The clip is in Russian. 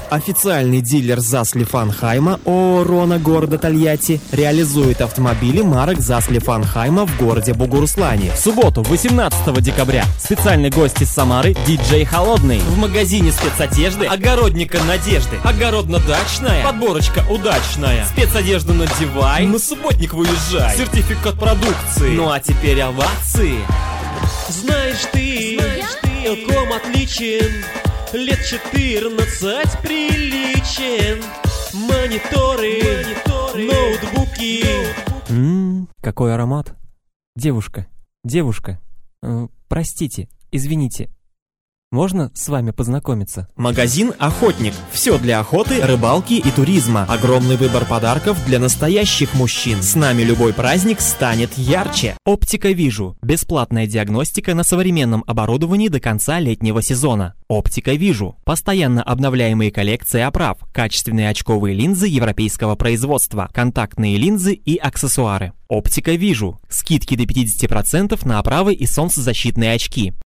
Официальный дилер Засли Фанхайма ООО «Рона» города Тольятти реализует автомобили марок Засли Фанхайма в городе Бугуруслане. В субботу, 18 декабря, специальный гость из Самары диджей Холодный. В магазине спецодежды Огородника Надежды. Огородно-дачная, подборочка удачная. Спецодежду надевай, на субботник выезжай. Сертификат продукции. Ну а теперь овации. Знаешь ты, Элком отличен. Лет 14 приличен. Мониторы, ноутбуки. Какой аромат. Девушка, простите, извините. Можно с вами познакомиться? Магазин «Охотник». Все для охоты, рыбалки и туризма. Огромный выбор подарков для настоящих мужчин. С нами любой праздник станет ярче. Оптика Вижу. Бесплатная диагностика на современном оборудовании до конца летнего сезона. Оптика Вижу. Постоянно обновляемые коллекции оправ. Качественные очковые линзы европейского производства. Контактные линзы и аксессуары. Оптика Вижу. Скидки до 50% на оправы и солнцезащитные очки.